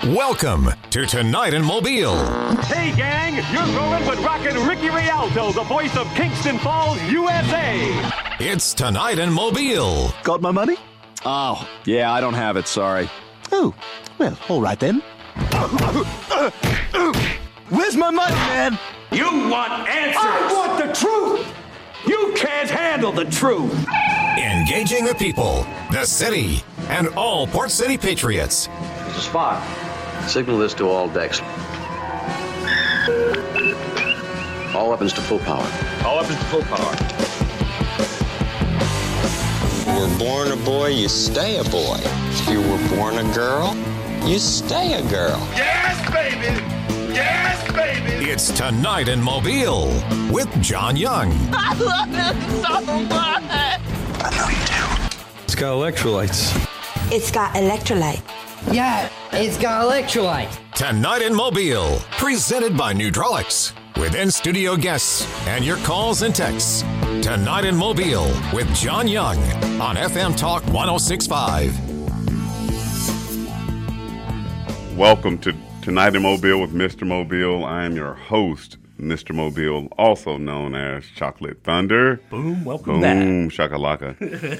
Welcome to Tonight in Mobile. Hey, gang, you're rolling with Rockin' Ricky Rialto, the voice of Kingston Falls, USA. It's Tonight in Mobile. Got my money? Oh, yeah, I don't have it, sorry. Oh, well, all right then. Where's my money, man? You want answers. I want the truth. You can't handle the truth. Engaging the people, the city, and all Port City Patriots. There's a spot. Signal this to all decks. All weapons to full power. All weapons to full power. You were born a boy, you stay a boy. If you were born a girl, you stay a girl. Yes, baby. Yes, baby. It's Tonight in Mobile with John Young. I love it so much. I know you do. It's got electrolytes. It's got electrolyte. Yeah, it's got electrolyte. Tonight in Mobile, presented by Nutrolix, with in-studio guests and your calls and texts. Tonight in Mobile with John Young on FM Talk 106.5. Welcome to Tonight in Mobile with Mr. Mobile. I am your host, Mr. Mobile, also known as Chocolate Thunder. Boom, welcome back. Boom, shakalaka.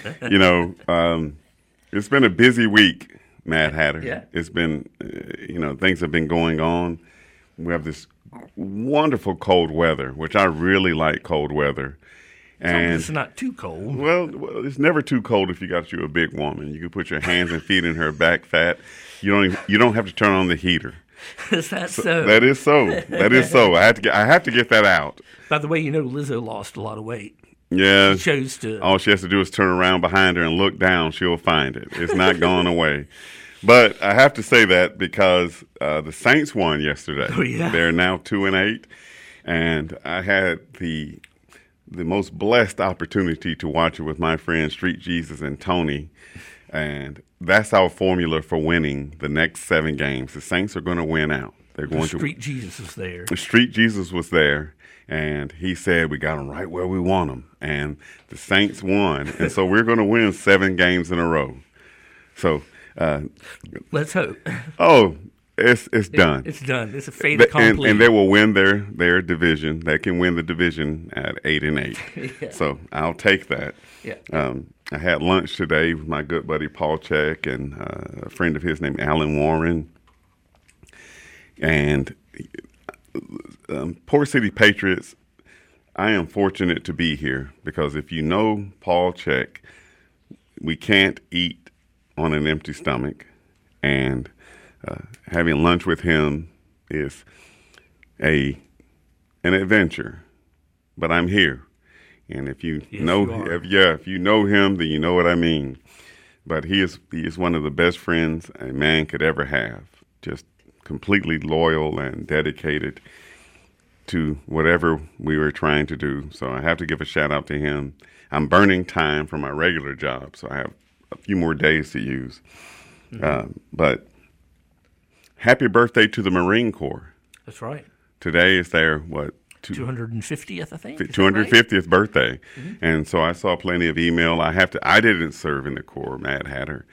It's been a busy week, Mad Hatter. Yeah. It's been, things have been going on. We have this wonderful cold weather, which I really like cold weather. And it's not too cold. Well, it's never too cold if you got you a big woman. You can put your hands and feet in her back fat. You don't have to turn on the heater. Is that so? That is so. That is so. I have to get that out. By the way, Lizzo lost a lot of weight. Yeah. She chose to. All she has to do is turn around behind her and look down. She'll find it. It's not going away. But I have to say that because the Saints won yesterday. Oh, yeah. They're now 2-8, and I had the most blessed opportunity to watch it with my friends Street Jesus and Tony, and that's our formula for winning the next 7 games. The Saints are going to win out. They're going to. Street Jesus was there. The Street Jesus was there, and he said we got them right where we want them, and the Saints won, and so we're going to win 7 games in a row. So let's hope. Oh, it's done. It's done. It's a fait accompli. And they will win their division. They can win the division at 8-8. Yeah. So I'll take that. Yeah. I had lunch today with my good buddy Paul Check and a friend of his named Alan Warren. And Port City Patriots, I am fortunate to be here because if you know Paul Check, we can't eat on an empty stomach. And having lunch with him is an adventure, but I'm here. And if you know him, then you know what I mean. But he is one of the best friends a man could ever have. Just completely loyal and dedicated to whatever we were trying to do. So I have to give a shout out to him. I'm burning time from my regular job, so I have a few more days to use. Mm-hmm. But happy birthday to the Marine Corps. That's right. Today is their, 250th, I think. 250th birthday. Mm-hmm. And so I saw plenty of email. I didn't serve in the Corps, Mad Hatter.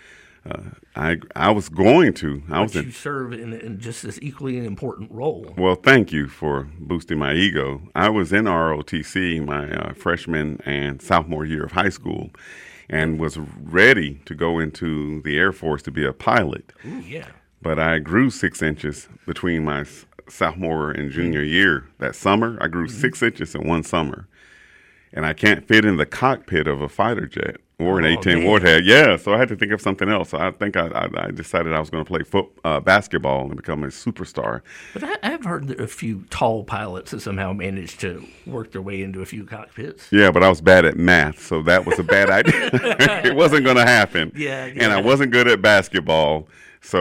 I was going to. You serve in just this equally important role. Well, thank you for boosting my ego. I was in ROTC my freshman and sophomore year of high school and was ready to go into the Air Force to be a pilot. Ooh, yeah. But I grew 6 inches between my sophomore and junior year. That summer, I grew 6 inches in one summer. And I can't fit in the cockpit of a fighter jet or an A-10 Warhead. Yeah, so I had to think of something else. So I think I decided I was going to play basketball and become a superstar. But I have heard that a few tall pilots have somehow managed to work their way into a few cockpits. Yeah, but I was bad at math, so that was a bad idea. It wasn't going to happen. Yeah. And I wasn't good at basketball. So,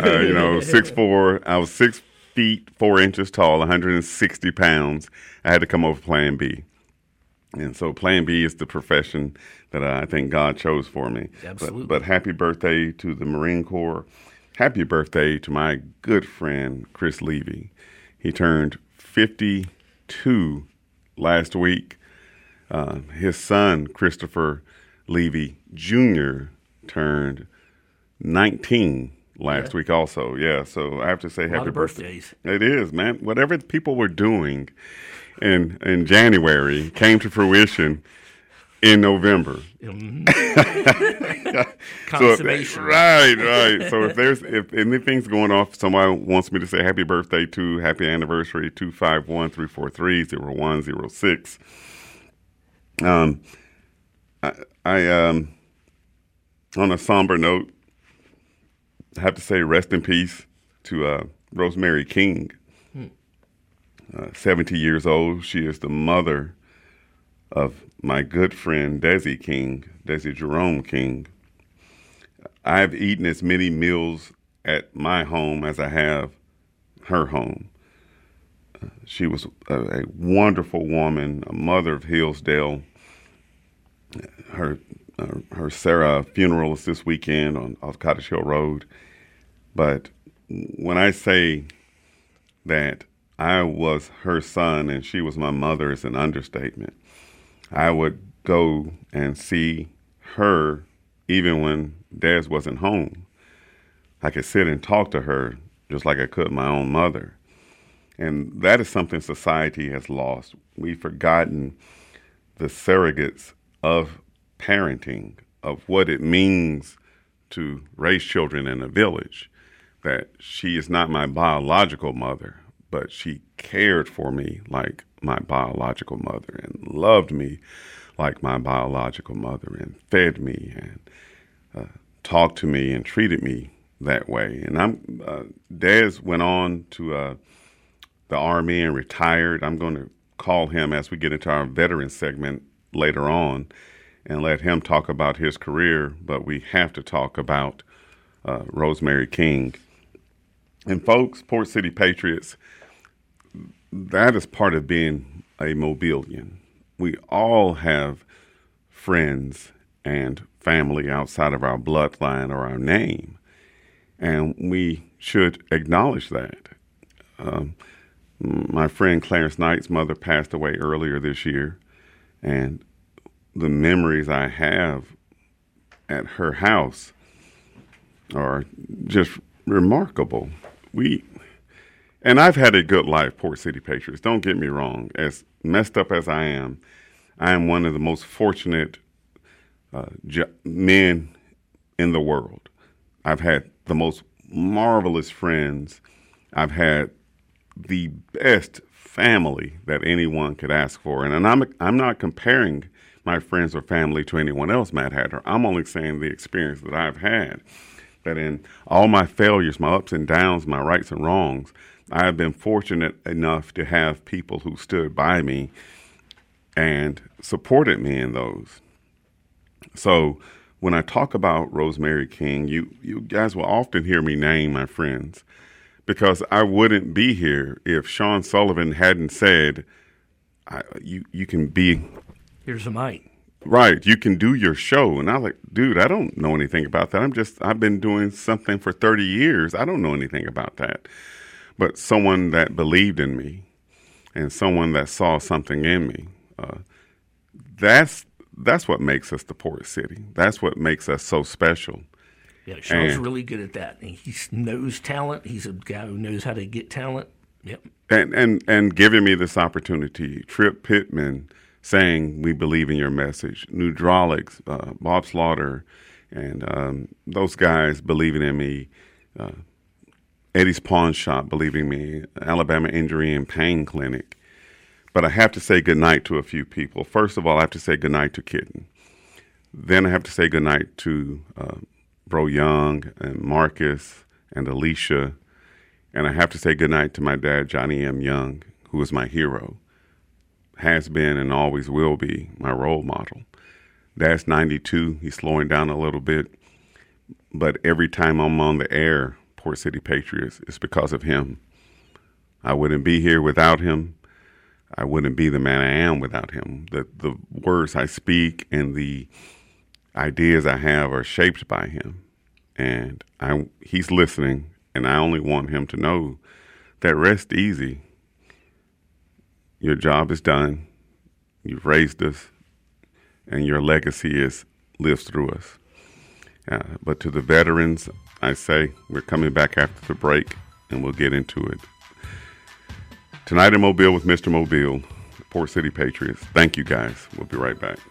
6'4", I was 6 feet 4 inches tall, 160 pounds. I had to come over Plan B. And so Plan B is the profession that I think God chose for me. Absolutely. But happy birthday to the Marine Corps. Happy birthday to my good friend, Chris Levy. He turned 52 last week. His son, Christopher Levy Jr., turned 19 last week also. Yeah, so I have to say happy birthdays. It is, man. Whatever people were doing in January came to fruition in November. Consummation. So, right. So if anything's going off, somebody wants me to say happy birthday to, happy anniversary, 251-343-0106. I on a somber note, I have to say rest in peace to Rosemary King, 70 years old. She is the mother of my good friend Desi King, Desi Jerome King. I've eaten as many meals at my home as I have her home. She was a wonderful woman, a mother of Hillsdale. Her Sarah funeral is this weekend off Cottage Hill Road. But when I say that I was her son and she was my mother, it's an understatement. I would go and see her even when Des wasn't home. I could sit and talk to her just like I could my own mother. And that is something society has lost. We've forgotten the surrogates of parenting, of what it means to raise children in a village, that she is not my biological mother, but she cared for me like my biological mother and loved me like my biological mother and fed me and talked to me and treated me that way. And Des went on to the Army and retired. I'm going to call him as we get into our veteran segment later on and let him talk about his career, but we have to talk about Rosemary King. And folks, Port City Patriots, that is part of being a Mobilian. We all have friends and family outside of our bloodline or our name, and we should acknowledge that. My friend Clarence Knight's mother passed away earlier this year, and the memories I have at her house are just remarkable. And I've had a good life, Port City Patriots. Don't get me wrong. As messed up as I am one of the most fortunate men in the world. I've had the most marvelous friends. I've had the best family that anyone could ask for. And I'm not comparing my friends or family to anyone else, Matt Hatter. I'm only saying the experience that I've had, that in all my failures, my ups and downs, my rights and wrongs, I have been fortunate enough to have people who stood by me and supported me in those. So when I talk about Rosemary King, you guys will often hear me name my friends, because I wouldn't be here if Sean Sullivan hadn't said, you can be... Here's a mic. Right, you can do your show. And I was like, dude, I don't know anything about that. I've been doing something for 30 years. I don't know anything about that. But someone that believed in me and someone that saw something in me, that's what makes us the Port City. That's what makes us so special. Yeah, Sean's really good at that. He knows talent. He's a guy who knows how to get talent. Yep. And giving me this opportunity, Trip Pittman saying, we believe in your message, Nudraulics, Bob Slaughter, and those guys believing in me, Eddie's Pawn Shop believing me, Alabama Injury and Pain Clinic. But I have to say goodnight to a few people. First of all, I have to say goodnight to Kitten. Then I have to say goodnight to Bro Young and Marcus and Alicia. And I have to say goodnight to my dad, Johnny M. Young, who is my hero, has been and always will be my role model. Dad's 92. He's slowing down a little bit. But every time I'm on the air, Port City Patriots, it's because of him. I wouldn't be here without him. I wouldn't be the man I am without him. The words I speak and the ideas I have are shaped by him. And he's listening, and I only want him to know that rest easy. Your job is done. You've raised us, and your legacy lives through us. But to the veterans, I say we're coming back after the break, and we'll get into it. Tonight in Mobile with Mr. Mobile, Port City Patriots. Thank you, guys. We'll be right back.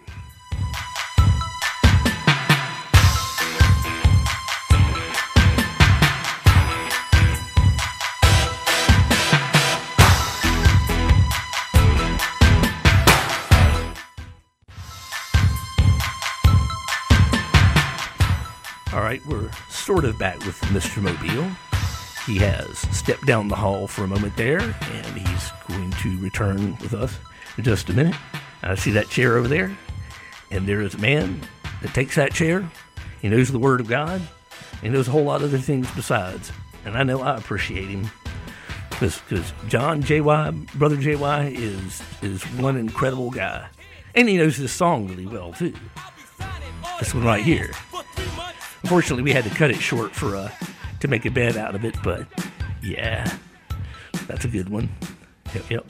All right, we're sort of back with Mr. Mobile. He has stepped down the hall for a moment there, and he's going to return with us in just a minute. I see that chair over there, and there is a man that takes that chair. He knows the Word of God. He knows a whole lot of other things besides, and I know I appreciate him because John JY, Brother JY, is one incredible guy, and he knows this song really well too. This one right here. Unfortunately, we had to cut it short for to make a bed out of it, but yeah, that's a good one. Yep.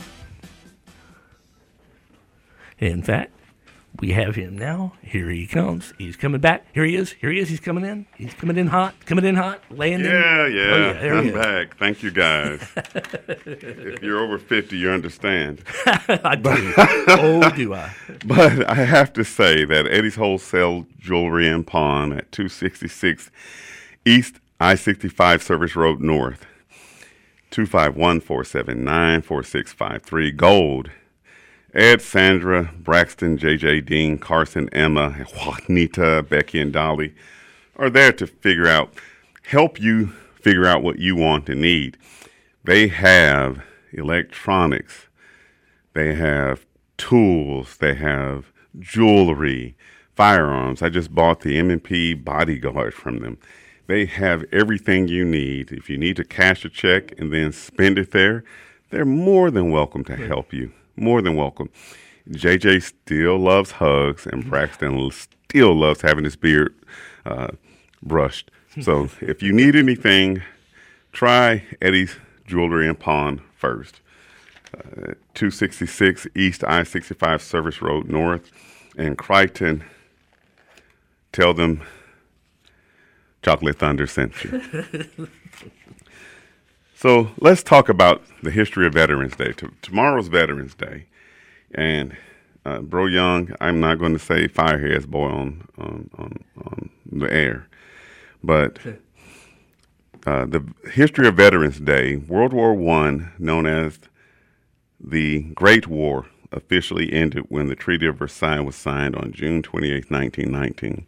In fact, we have him now. Here he comes. He's coming back. Here he is. He's coming in. He's coming in hot. Landing. Yeah. I'm back. Thank you, guys. If you're over 50, you understand. I do. Oh, do I? But I have to say that Eddie's Wholesale Jewelry and Pawn at 266 East I-65 Service Road North, 251-479-4653. Gold. Ed, Sandra, Braxton, JJ, Dean, Carson, Emma, Juanita, Becky, and Dolly are there to help you figure out what you want and need. They have electronics. They have tools. They have jewelry, firearms. I just bought the M&P Bodyguard from them. They have everything you need. If you need to cash a check and then spend it there, they're more than welcome to help you. More than welcome. JJ still loves hugs, and Braxton still loves having his beard brushed. So if you need anything, try Eddie's Jewelry and Pawn first. 266 East I-65 Service Road North in Crichton. Tell them Chocolate Thunder sent you. So let's talk about the history of Veterans Day. Tomorrow's Veterans Day. And Bro Young, I'm not going to say fireheads boy on the air. But the history of Veterans Day, World War I, known as the Great War, officially ended when the Treaty of Versailles was signed on June 28, 1919.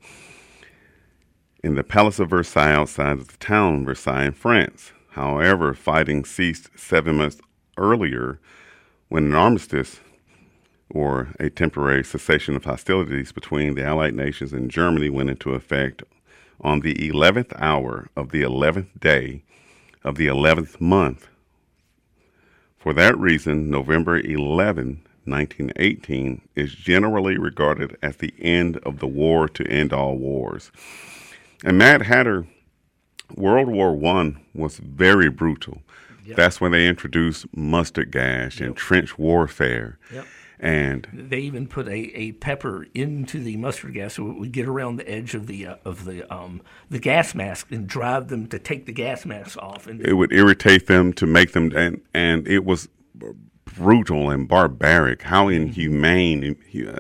In the Palace of Versailles outside of the town Versailles in France. However, fighting ceased 7 months earlier when an armistice, or a temporary cessation of hostilities between the Allied nations and Germany, went into effect on the 11th hour of the 11th day of the 11th month. For that reason, November 11, 1918 is generally regarded as the end of the war to end all wars. And Mad Hatter, World War I was very brutal. Yep. That's when they introduced mustard gas and trench warfare. Yep. And they even put a pepper into the mustard gas so it would get around the edge of the gas mask and drive them to take the gas mask off. And it would irritate them to make them, and it was brutal and barbaric. How inhumane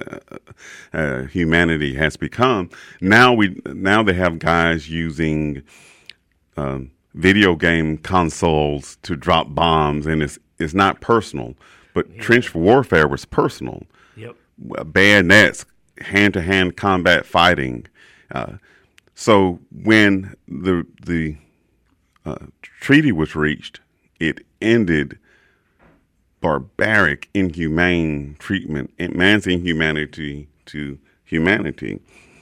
humanity has become. Now they have guys using video game consoles to drop bombs, and it's not personal. But trench warfare was personal. Yep. Bayonets, hand-to-hand combat fighting. So when the treaty was reached, it ended barbaric, inhumane treatment, man's inhumanity to humanity.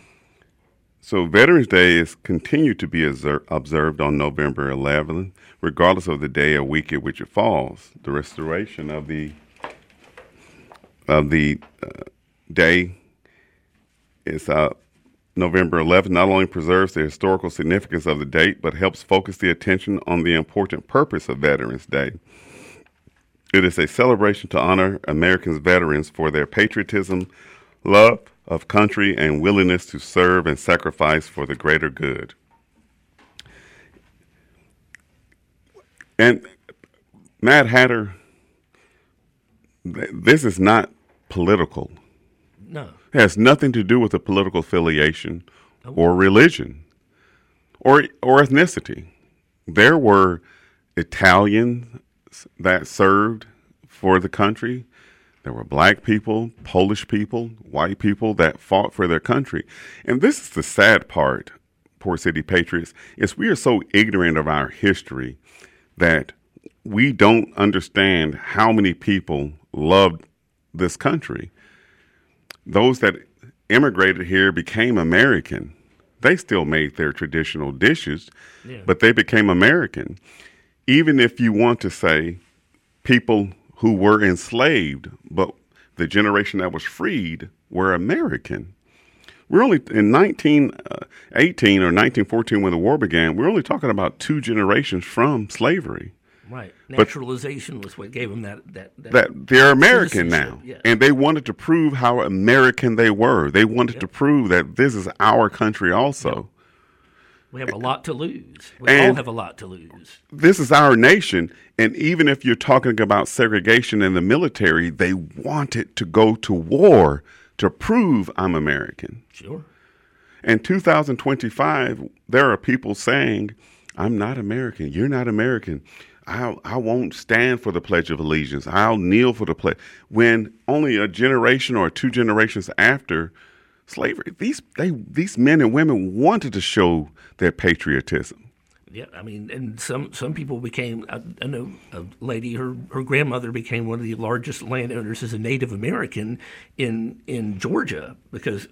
So Veterans Day is continued to be observed on November 11th, regardless of the day or week at which it falls. The restoration of the day is November 11th. Not only preserves the historical significance of the date, but helps focus the attention on the important purpose of Veterans Day. It is a celebration to honor Americans' veterans for their patriotism, love of country, and willingness to serve and sacrifice for the greater good. And Mad Hatter, this is not political. No. It has nothing to do with a political affiliation or religion or ethnicity. There were Italians that served for the country. There were black people, Polish people, white people that fought for their country. And this is the sad part, Port City Patriots, is we are so ignorant of our history that we don't understand how many people loved this country. Those that immigrated here became American. They still made their traditional dishes, but they became American. Even if you want to say people who were enslaved, but the generation that was freed were American. We're only in 1918 or 1914 when the war began, we're only talking about 2 generations from slavery. Right. Naturalization was what gave them that they're American now. Yeah. And they wanted to prove how American they were. They wanted to prove that this is our country also. Yep. We have a lot to lose. We all have a lot to lose. This is our nation. And even if you're talking about segregation in the military, they wanted to go to war to prove I'm American. Sure. In 2025, there are people saying, I'm not American. You're not American. I won't stand for the Pledge of Allegiance. I'll kneel for the pledge. When only a generation or 2 generations after slavery, these men and women wanted to show their patriotism. Yeah, I mean, and some people became. I know a lady. Her grandmother became one of the largest landowners as a Native American in Georgia because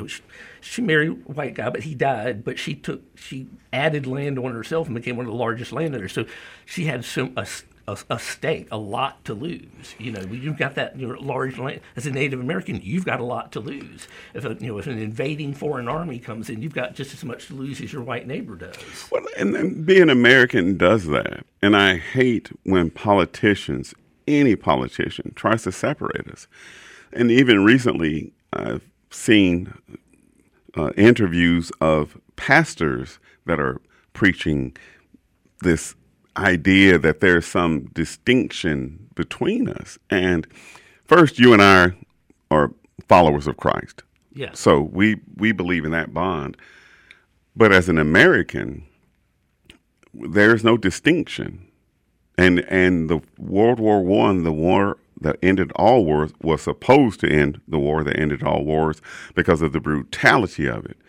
she married a white guy, but he died. But she added land on herself and became one of the largest landowners. So she had a stake, a lot to lose. You know, you've got that large land as a Native American. You've got a lot to lose. If an invading foreign army comes in, you've got just as much to lose as your white neighbor does. Well, and being American does that. And I hate when any politician, tries to separate us. And even recently, I've seen interviews of pastors that are preaching this idea that there's some distinction between us. And first, you and I are followers of Christ. Yeah. So we believe in that bond. But as an American, there's no distinction. And the World War I, the war that ended all wars, was supposed to end the war that ended all wars because of the brutality of it.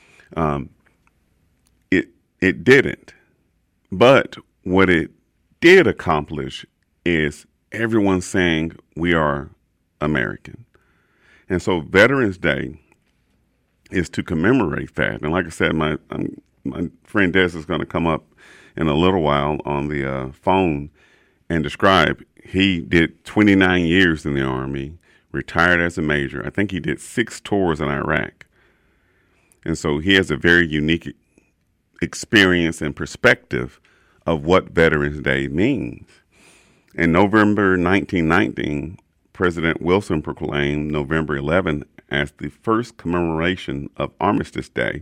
It didn't. But what it did accomplish is everyone saying we are American. And so Veterans Day is to commemorate that. And like I said, my friend Des is going to come up in a little while on the phone and describe. He did 29 years in the Army, retired as a major. I think he did 6 tours in Iraq. And so he has a very unique experience and perspective of what Veterans Day means. In November 1919, President Wilson proclaimed November 11 as the first commemoration of Armistice Day.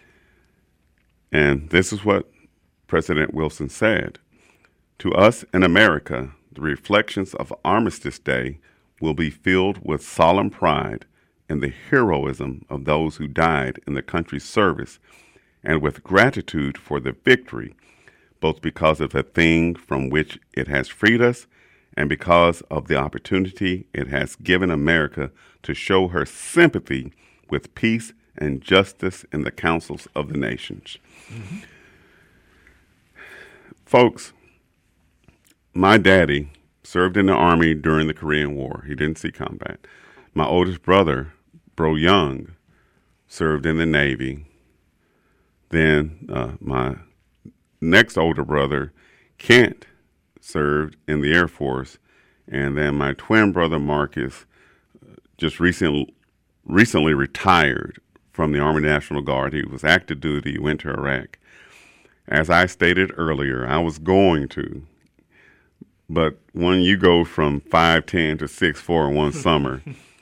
And this is what President Wilson said: "To us in America, the reflections of Armistice Day will be filled with solemn pride in the heroism of those who died in the country's service and with gratitude for the victory, both because of the thing from which it has freed us and because of the opportunity it has given America to show her sympathy with peace and justice in the councils of the nations." Mm-hmm. Folks, my daddy served in the Army during the Korean War. He didn't see combat. My oldest brother, Bro Young, served in the Navy. Then my next older brother, Kent, served in the Air Force. And then my twin brother, Marcus, just recently retired from the Army National Guard. He was active duty, went to Iraq. As I stated earlier, I was going to. But when you go from 5'10" to 6'4" in one summer,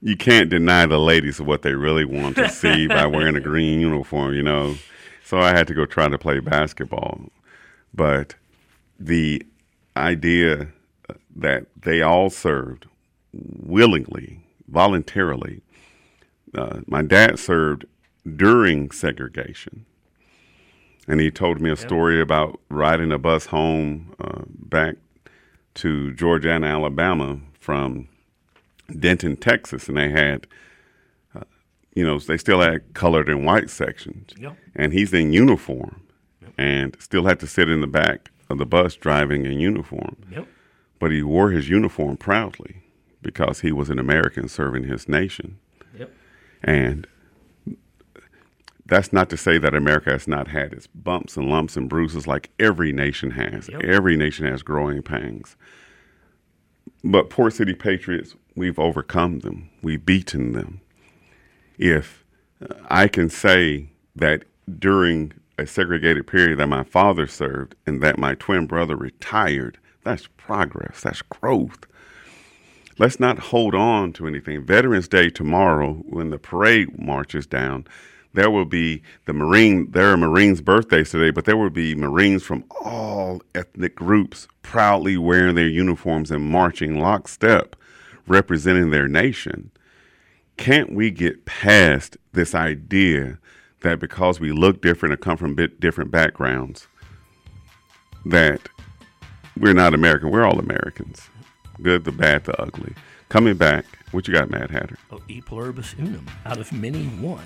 you can't deny the ladies what they really want to see by wearing a green uniform, you know. So I had to go try to play basketball. But the idea that they all served willingly, voluntarily. My dad served during segregation. And he told me a story about riding a bus home back to Georgia and Alabama from Denton, Texas, and they had, they still had colored and white sections. Yep. And he's in uniform and still had to sit in the back of the bus driving in uniform. Yep. But he wore his uniform proudly because he was an American serving his nation. Yep. And that's not to say that America has not had its bumps and lumps and bruises like every nation has. Yep. Every nation has growing pains. But Port City Patriots, we've overcome them. We've beaten them. If I can say that during a segregated period that my father served and that my twin brother retired, that's progress. That's growth. Let's not hold on to anything. Veterans Day tomorrow, when the parade marches down, there will be there are Marines' birthdays today, but there will be Marines from all ethnic groups proudly wearing their uniforms and marching lockstep, representing their nation. Can't we get past this idea that because we look different or come from different backgrounds, that we're not American? We're all Americans. Good, the bad, the ugly. Coming back, what you got, Mad Hatter? E pluribus unum, out of many one.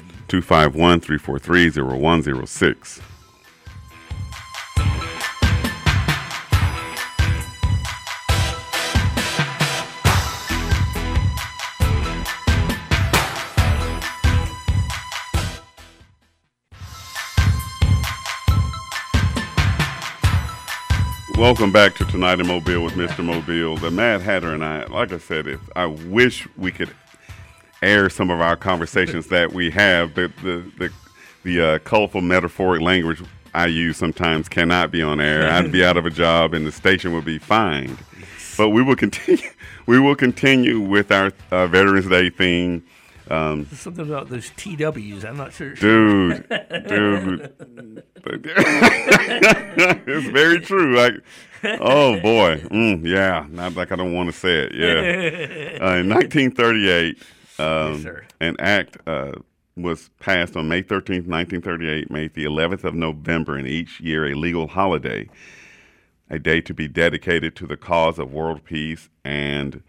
251-343-0106. Welcome back to Tonight in Mobile with Mr. Mobile. The Mad Hatter and I, like I said, I wish we could air some of our conversations that we have. The colorful metaphoric language I use sometimes cannot be on air. I'd be out of a job and the station would be fined. But we will continue. We will continue with our Veterans Day theme. Something about those TWs. I'm not sure. Dude. It's very true. Oh boy. Yeah. Not like I don't want to say it. Yeah. In 1938, yes, an act was passed on May 13th, 1938, made the 11th of November in each year a legal holiday, a day to be dedicated to the cause of world peace and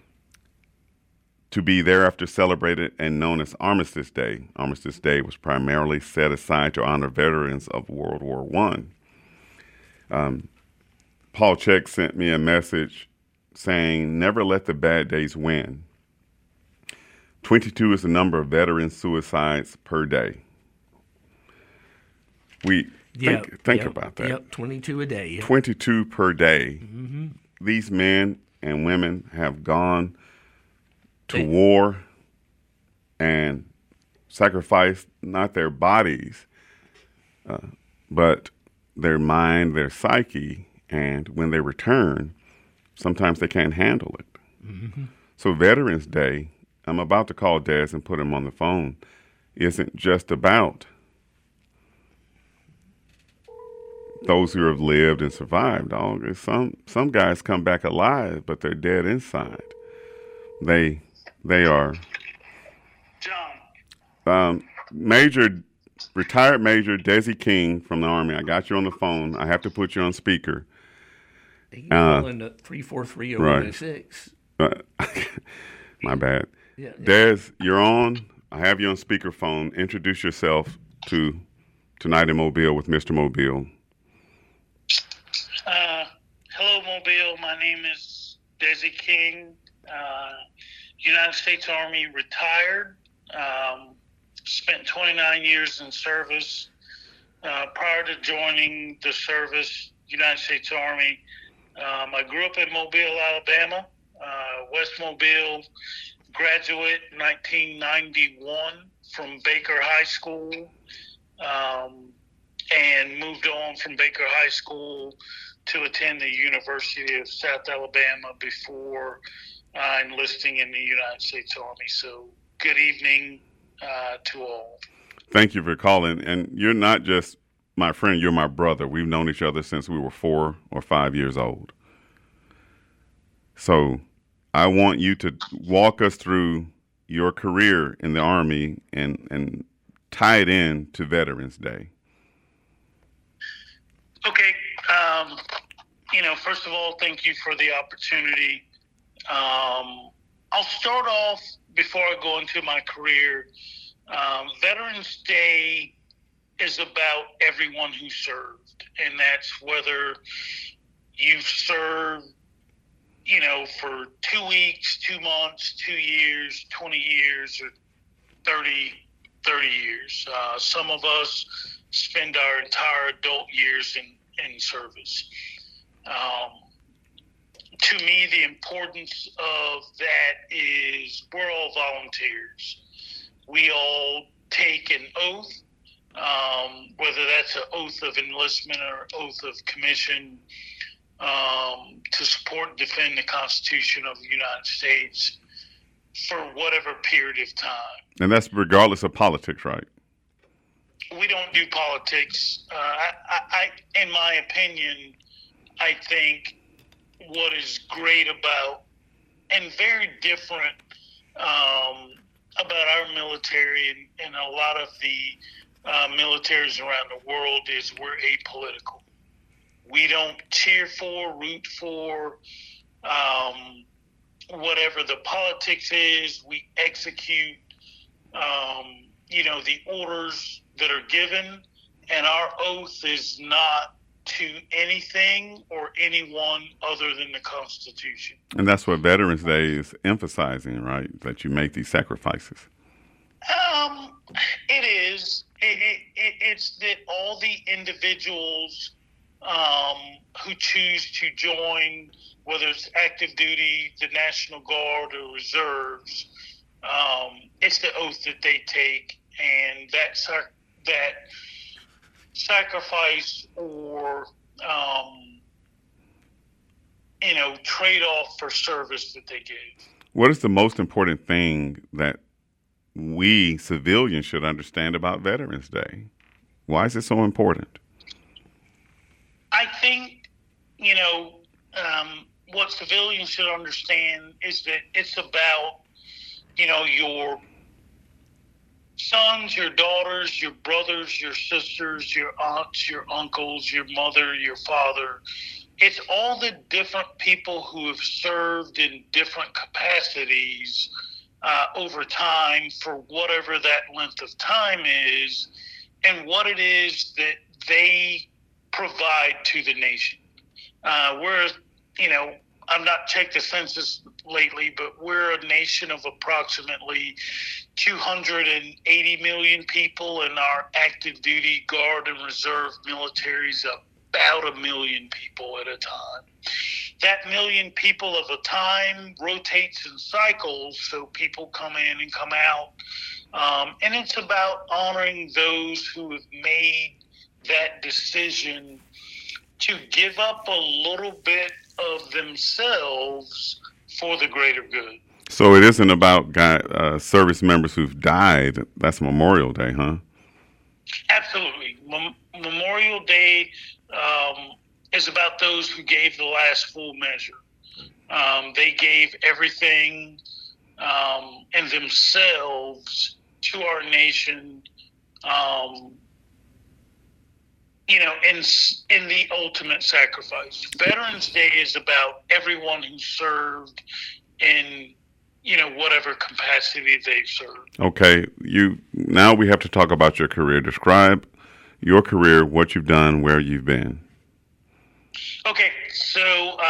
to be thereafter celebrated and known as Armistice Day. Armistice Day was primarily set aside to honor veterans of World War I. Paul Check sent me a message saying, never let the bad days win. 22 is the number of veteran suicides per day. Think about that. Yep, 22 a day. Yep. 22 per day. Mm-hmm. These men and women have gone to war and sacrifice not their bodies, but their mind, their psyche, and when they return, sometimes they can't handle it. Mm-hmm. So Veterans Day, I'm about to call Des and put him on the phone, isn't just about those who have lived and survived. Some guys come back alive, but they're dead inside. They are John. Retired Major Desi King from the Army. I got you on the phone. I have to put you on speaker. You can call in at 343-0106. Right. My bad. Yeah. Des, you're on. I have you on speakerphone. Introduce yourself to Tonight in Mobile with Mr. Mobile. Hello, Mobile. My name is Desi King. United States Army, retired. Spent 29 years in service. Prior to joining the service, United States Army, I grew up in Mobile, Alabama, West Mobile, graduate 1991 from Baker High School, and moved on from Baker High School to attend the University of South Alabama before enlisting in the United States Army. So good evening to all. Thank you for calling. And you're not just my friend, you're my brother. We've known each other since we were 4 or 5 years old. So I want you to walk us through your career in the Army and tie it in to Veterans Day. Okay. First of all, thank you for the opportunity. I'll start off before I go into my career. Veterans Day is about everyone who served, and that's whether you've served, for 2 weeks, 2 months, 2 years, 20 years, or 30 years. Some of us spend our entire adult years in service. To me, the importance of that is we're all volunteers. We all take an oath, whether that's an oath of enlistment or oath of commission, to support and defend the Constitution of the United States for whatever period of time. And that's regardless of politics, right? We don't do politics. I, in my opinion, I think what is great about and very different about our military and a lot of the militaries around the world is we're apolitical. We don't cheer for, root for whatever the politics is. We execute, the orders that are given, and our oath is not to anything or anyone other than the Constitution. And that's what Veterans Day is emphasizing, right? That you make these sacrifices. It is. It's that all the individuals who choose to join, whether it's active duty, the National Guard, or reserves, it's the oath that they take, and that sacrifice or trade-off for service that they gave. What is the most important thing that we civilians should understand about Veterans Day? Why is it so important? I think, what civilians should understand is that it's about, your sons, your daughters, your brothers, your sisters, your aunts, your uncles, your mother, your father. It's all the different people who have served in different capacities over time for whatever that length of time is, and what it is that they provide to the nation. I've not checked the census lately, but we're a nation of approximately 280 million people, and our active duty, guard, and reserve military is about 1 million people at a time. That 1 million people of a time rotates in cycles, so people come in and come out. And it's about honoring those who have made that decision to give up a little bit of themselves for the greater good. So it isn't about service members who've died. That's Memorial Day, huh? Absolutely. Memorial Day is about those who gave the last full measure. They gave everything and themselves to our nation, in the ultimate sacrifice. Veterans Day is about everyone who served in, whatever capacity they've served. Okay, now we have to talk about your career. Describe your career, what you've done, where you've been. Okay, so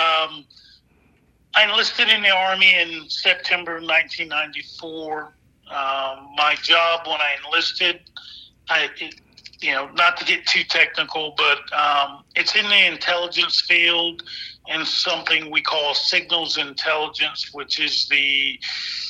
I enlisted in the Army in September 1994. My job when I enlisted, not to get too technical, but it's in the intelligence field and something we call signals intelligence, which is the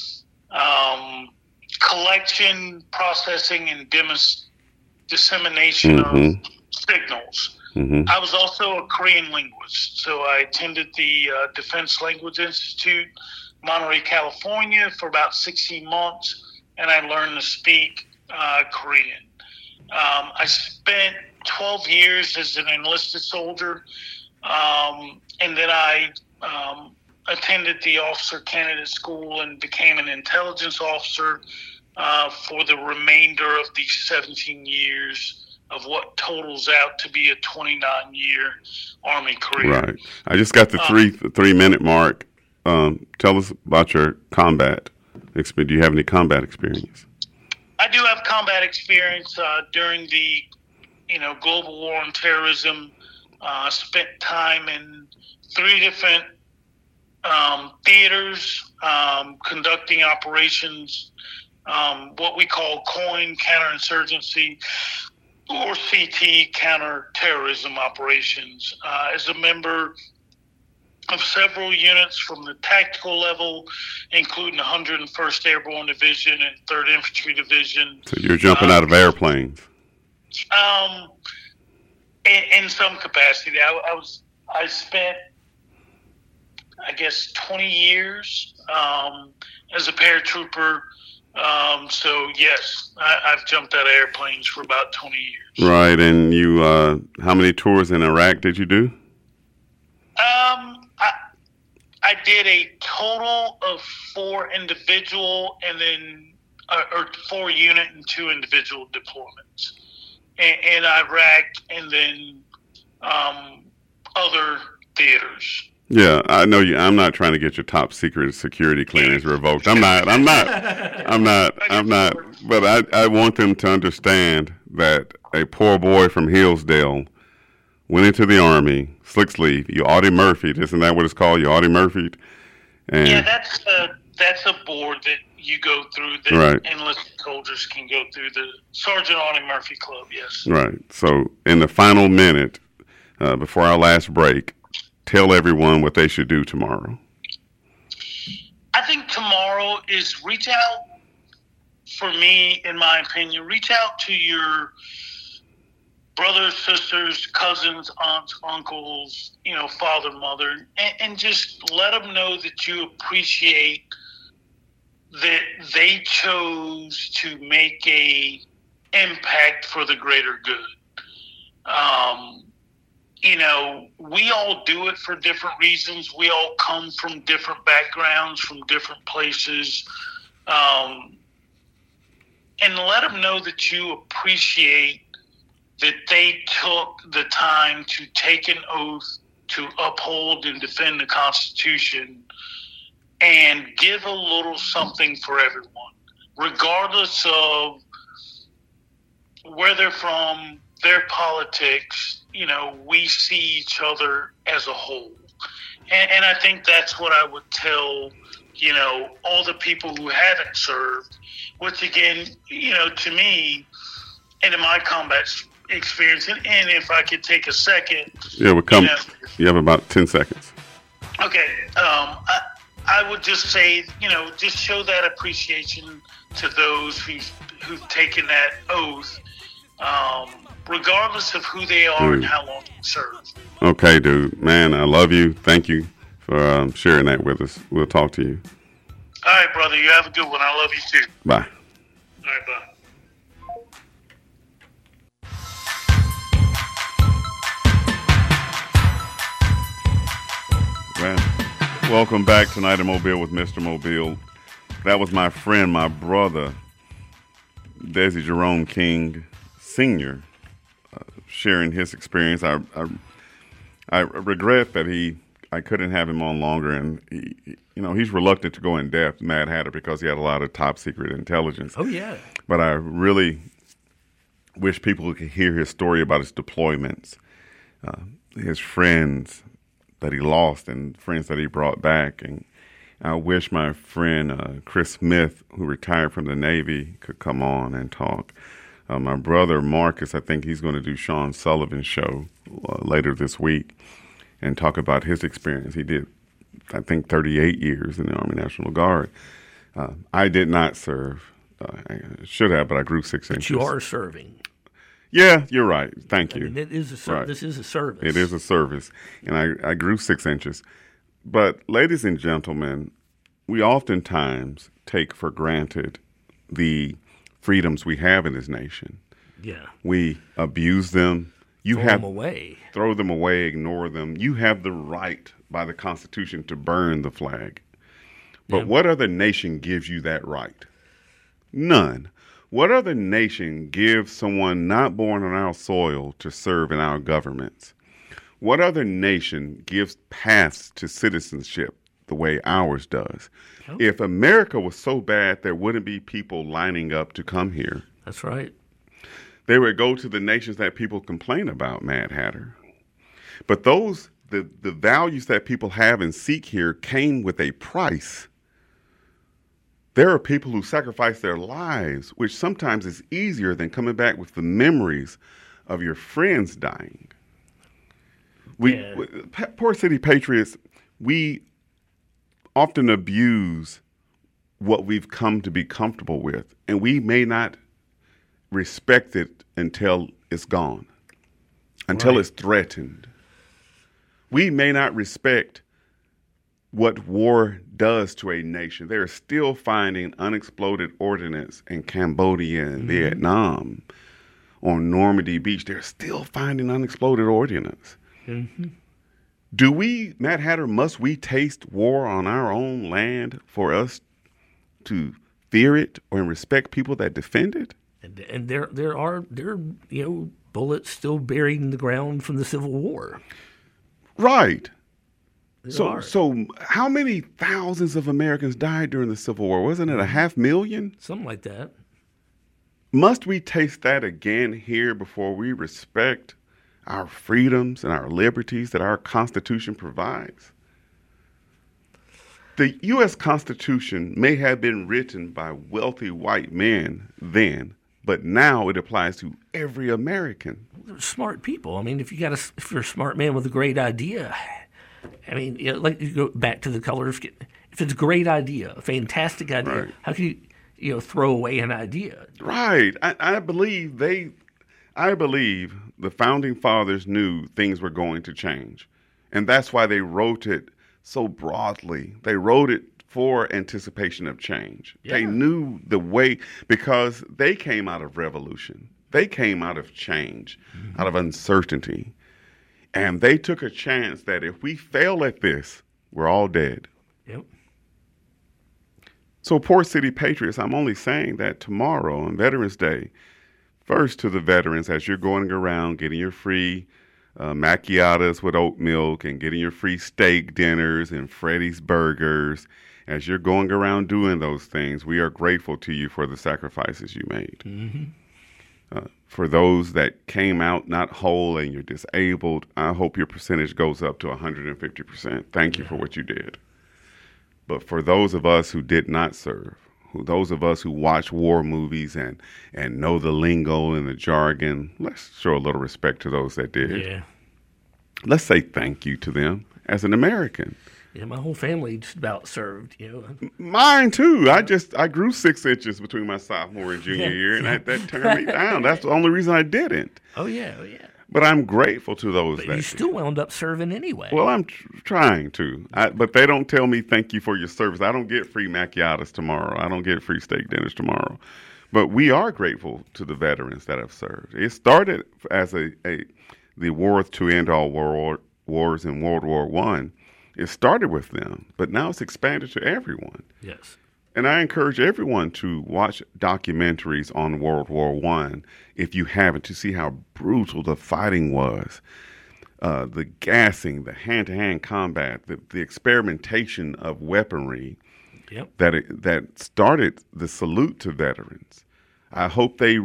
collection, processing, and dissemination of signals. I was also a Korean linguist, so I attended the Defense Language Institute Monterey, California for about 16 months, and I learned to speak Korean. I spent 12 years as an enlisted soldier, and then I attended the officer candidate school and became an intelligence officer for the remainder of these 17 years of what totals out to be a 29-year Army career. Right. I just got the 3-minute mark. Tell us about your combat experience. Do you have any combat experience? I do have combat experience during the, global war on terrorism. Spent time in 3 different theaters, conducting operations, what we call COIN, counterinsurgency, or CT, counterterrorism operations. As a member of several units from the tactical level, including the 101st Airborne Division and 3rd Infantry Division. So you're jumping out of airplanes? In some capacity. I spent, I guess, 20 years as a paratrooper. So, yes, I've jumped out of airplanes for about 20 years. Right, and you, how many tours in Iraq did you do? I did a total of 4 individual and then, or 4 unit and 2 individual deployments in Iraq and then other theaters. Yeah, I know you. I'm not trying to get your top secret security clearance revoked. I'm not. But I want them to understand that a poor boy from Hillsdale went into the Army, slick sleeve. You Audie Murphy'd, isn't that what it's called? You Audie Murphy'd? Yeah, that's a board that you go through that right. Enlisted soldiers can go through, the Sergeant Audie Murphy Club, yes. Right. So in the final minute, before our last break, tell everyone what they should do tomorrow. I think tomorrow is reach out, for me, in my opinion, reach out to your brothers, sisters, cousins, aunts, uncles, father, mother, and just let them know that you appreciate that they chose to make a impact for the greater good. We all do it for different reasons. We all come from different backgrounds, from different places. And let them know that you appreciate that they took the time to take an oath to uphold and defend the Constitution and give a little something for everyone, regardless of where they're from, their politics. We see each other as a whole. And I think that's what I would tell, all the people who haven't served, which again, to me, and in my combat experience, and if I could take a second. Yeah, you have about 10 seconds. Okay. I would just say, just show that appreciation to those who've taken that oath, regardless of who they are and how long they serve. Okay, dude. Man, I love you. Thank you for sharing that with us. We'll talk to you. All right, brother. You have a good one. I love you too. Bye. All right, bye. Well, welcome back tonight in Mobile with Mr. Mobile. That was my friend, my brother, Desi Jerome King Sr., sharing his experience. I regret that I couldn't have him on longer, and he's reluctant to go in depth, Mad Hatter, because he had a lot of top secret intelligence. Oh yeah. But I really wish people could hear his story about his deployments, his friends that he lost and friends that he brought back. And I wish my friend Chris Smith, who retired from the Navy, could come on and talk. My brother Marcus, I think he's going to do Sean Sullivan's show later this week and talk about his experience. He did, I think, 38 years in the Army National Guard. I did not serve. I should have, but I grew 6 inches. But you are serving. Yeah, you're right. Thank you. I mean, it is right. This is a service. It is a service, and I grew 6 inches. But, ladies and gentlemen, we oftentimes take for granted the freedoms we have in this nation. Yeah. We abuse them. Throw them away. Throw them away, ignore them. You have the right by the Constitution to burn the flag. But what other nation gives you that right? None. What other nation gives someone not born on our soil to serve in our governments? What other nation gives paths to citizenship the way ours does? Oh. If America was so bad, there wouldn't be people lining up to come here. That's right. They would go to the nations that people complain about, Mad Hatter. But the values that people have and seek here came with a price. There are people who sacrifice their lives, which sometimes is easier than coming back with the memories of your friends dying. Poor city patriots, we often abuse what we've come to be comfortable with, and we may not respect it until it's gone, until it's threatened. We may not respect what war does to a nation. They're still finding unexploded ordnance in Cambodia and Vietnam, on Normandy Beach. They're still finding unexploded ordnance. Mm-hmm. Do we, Mad Hatter, must we taste war on our own land for us to fear it or respect people that defend it? And there are bullets still buried in the ground from the Civil War. Right. So how many thousands of Americans died during the Civil War? Wasn't it 500,000? Something like that. Must we taste that again here before we respect our freedoms and our liberties that our Constitution provides? The U.S. Constitution may have been written by wealthy white men then, but now it applies to every American. They're smart people. I mean, if you're a smart man with a great idea, I mean, like you go back to the colors. If it's a great idea, a fantastic idea, right, how can you throw away an idea? Right. I believe the founding fathers knew things were going to change, and that's why they wrote it so broadly. They wrote it for anticipation of change. Yeah. They knew the way, because they came out of revolution. They came out of change, out of uncertainty. And they took a chance that if we fail at this, we're all dead. Yep. So, poor city patriots, I'm only saying that tomorrow on Veterans Day, first to the veterans, as you're going around getting your free macchiatos with oat milk and getting your free steak dinners and Freddy's burgers, as you're going around doing those things, we are grateful to you for the sacrifices you made. Mm-hmm. For those that came out not whole and you're disabled, I hope your percentage goes up to 150%. Thank you for what you did. But for those of us who did not serve, those of us who watch war movies and know the lingo and the jargon, let's show a little respect to those that did. Yeah. Let's say thank you to them as an American. Yeah, my whole family just about served, Mine too. I grew 6 inches between my sophomore and junior year, and that turned me down. That's the only reason I didn't. Oh yeah. But I'm grateful to those but that you still wound up serving anyway. Well, I'm trying to. But they don't tell me thank you for your service. I don't get free macchiatos tomorrow. I don't get free steak dinners tomorrow. But we are grateful to the veterans that have served. It started as the war to end all wars in World War I. It started with them, but now it's expanded to everyone. Yes. And I encourage everyone to watch documentaries on World War I, if you haven't, to see how brutal the fighting was. The gassing, the hand-to-hand combat, the experimentation of weaponry that started the salute to veterans. I hope they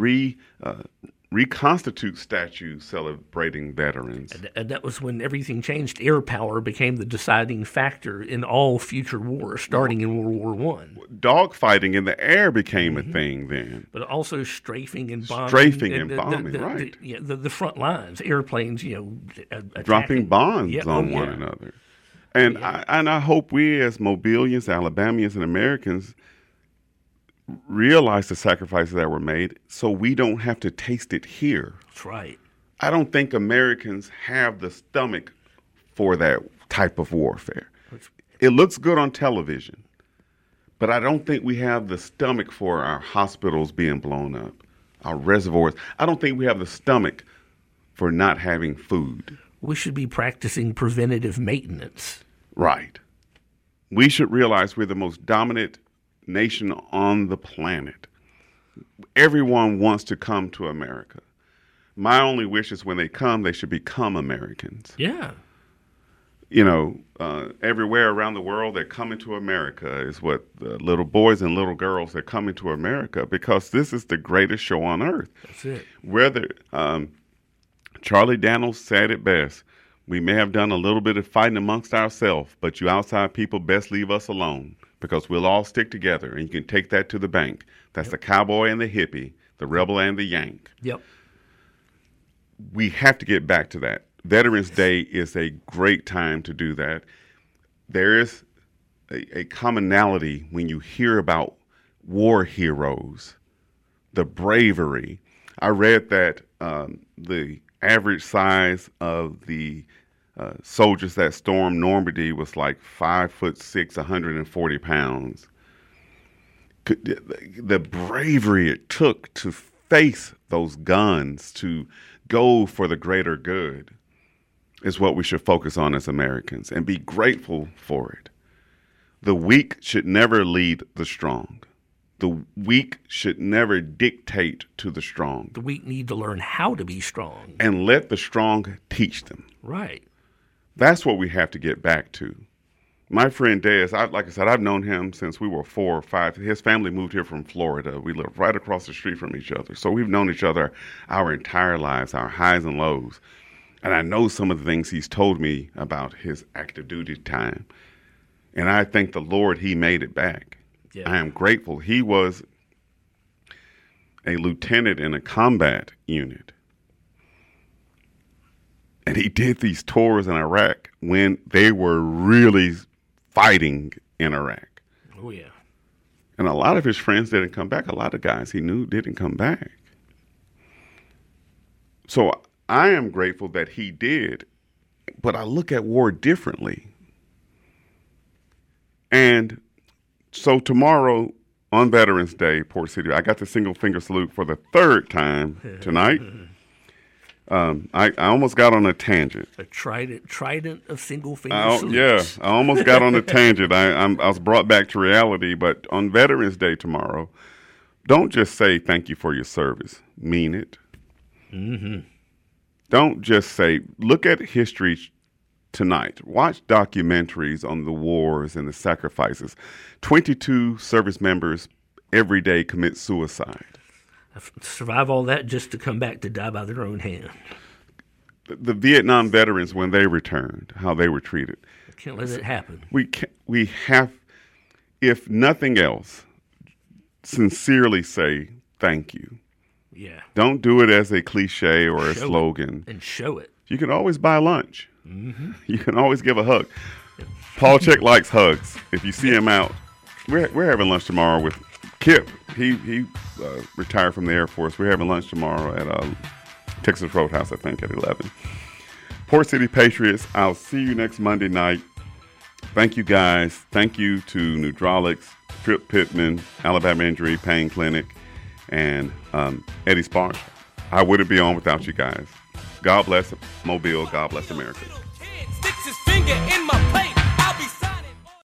reconstitute statues celebrating veterans. And that was when everything changed. Air power became the deciding factor in all future wars, starting in World War I. Dogfighting in the air became a thing then. But also strafing and bombing. Right. The front lines, airplanes, dropping bombs on one another. And I hope we as Mobilians, Alabamians, and Americans realize the sacrifices that were made so we don't have to taste it here. That's right. I don't think Americans have the stomach for that type of warfare. It looks good on television, But I don't think we have the stomach for our hospitals being blown up, our reservoirs. I don't think we have the stomach for not having food. We should be practicing preventative maintenance. Right. We should realize we're the most dominant nation on the planet. Everyone wants to come to America. My only wish is when they come, they should become Americans. Yeah. You know, everywhere around the world, they're coming to America is what the little boys and little girls are coming to America because this is the greatest show on earth. That's it. Whether Charlie Daniels said it best, we may have done a little bit of fighting amongst ourselves, but you outside people best leave us alone because we'll all stick together, and you can take that to the bank. That's the cowboy and the hippie, the rebel and the Yank. Yep. We have to get back to that. Veterans Day is a great time to do that. There is a commonality when you hear about war heroes, the bravery. I read that the average size of the soldiers that stormed Normandy was like 5'6", 140 pounds. The bravery it took to face those guns, to go for the greater good, is what we should focus on as Americans and be grateful for it. The weak should never lead the strong. The weak should never dictate to the strong. The weak need to learn how to be strong. And let the strong teach them. Right. That's what we have to get back to. My friend Dez, like I said, I've known him since we were 4 or 5. His family moved here from Florida. We live right across the street from each other. So we've known each other our entire lives, our highs and lows. And I know some of the things he's told me about his active duty time. And I thank the Lord he made it back. Yeah. I am grateful. He was a lieutenant in a combat unit. And he did these tours in Iraq when they were really fighting in Iraq. Oh, yeah. And a lot of his friends didn't come back. A lot of guys he knew didn't come back. So I am grateful that he did, but I look at war differently. And so tomorrow on Veterans Day, Port City, I got the single finger salute for the third time tonight. I almost got on a tangent. A trident of single finger salutes. Yeah, I almost got on a tangent. I was brought back to reality. But on Veterans Day tomorrow, don't just say thank you for your service. Mean it. Mm-hmm. Don't just say, look at history tonight. Watch documentaries on the wars and the sacrifices. 22 service members every day commit suicide. Survive all that just to come back to die by their own hand. The Vietnam veterans, when they returned, how they were treated. Can't let it happen. We have, if nothing else, sincerely say thank you. Yeah. Don't do it as a cliche or a slogan. And show it. You can always buy lunch. Mm-hmm. You can always give a hug. Paul Check likes hugs. If you see him out, we're having lunch tomorrow with Kip. He retired from the Air Force. We're having lunch tomorrow at Texas Roadhouse, I think, at 11. Port City Patriots, I'll see you next Monday night. Thank you, guys. Thank you to Nudralix, Trip Pittman, Alabama Injury Pain Clinic, and Eddie Sparks. I wouldn't be on without you guys. God bless Mobile. God bless America. Sticks his finger in